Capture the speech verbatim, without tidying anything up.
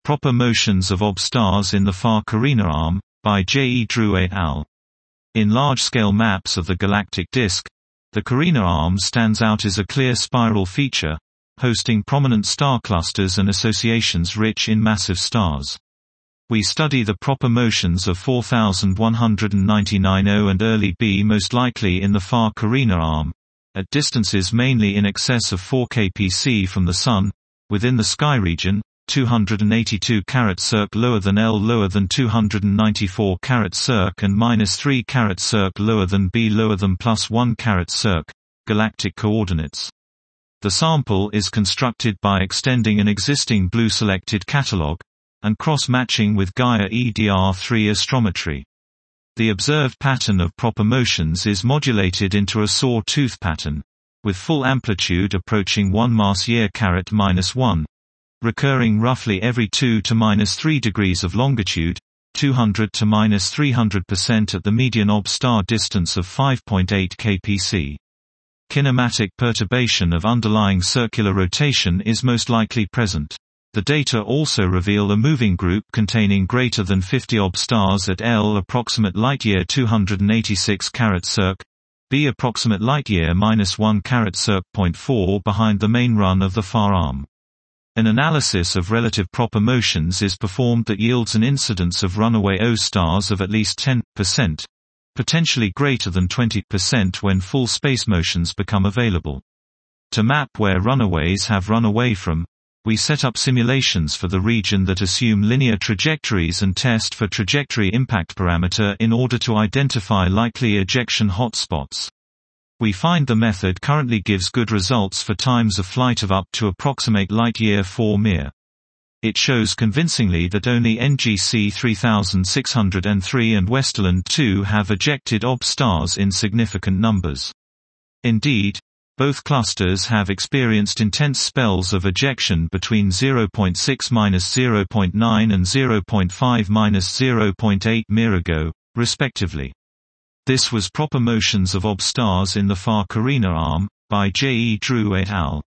Proper Motions of O B Stars in the Far Carina Arm, by J E Drew et al. In large-scale maps of the galactic disk, the Carina Arm stands out as a clear spiral feature, hosting prominent star clusters and associations rich in massive stars. We study the proper motions of four thousand one hundred ninety-nine O and early B most likely in the Far Carina Arm, at distances mainly in excess of four K P C from the Sun, within the sky region, two hundred eighty-two carat circ lower than L lower than two hundred ninety-four carat circ and minus three carat circ lower than B lower than plus one carat circ, galactic coordinates. The sample is constructed by extending an existing blue selected catalog, and cross-matching with Gaia E D R three astrometry. The observed pattern of proper motions is modulated into a saw-tooth pattern, with full amplitude approaching one mass year carat minus one, recurring roughly every two to minus three degrees of longitude, two hundred to minus three hundred percent at the median O B star distance of five point eight K P C. Kinematic perturbation of underlying circular rotation is most likely present. The data also reveal a moving group containing greater than fifty O B stars at L approximate light-year two hundred eighty-six carat circ, B approximate light-year minus one carat circ point four behind the main run of the far arm. An analysis of relative proper motions is performed that yields an incidence of runaway O stars of at least ten percent, potentially greater than twenty percent when full space motions become available. To map where runaways have run away from, we set up simulations for the region that assume linear trajectories and test for trajectory impact parameter in order to identify likely ejection hotspots. We find the method currently gives good results for times of flight of up to approximate light-year four M I R. It shows convincingly that only N G C three thousand six hundred three and Westerland two have ejected O B stars in significant numbers. Indeed, both clusters have experienced intense spells of ejection between zero point six to zero point nine and zero point five to zero point eight M I R ago, respectively. This was Proper Motions of O B Stars in the Far Carina Arm, by J E Drew et al.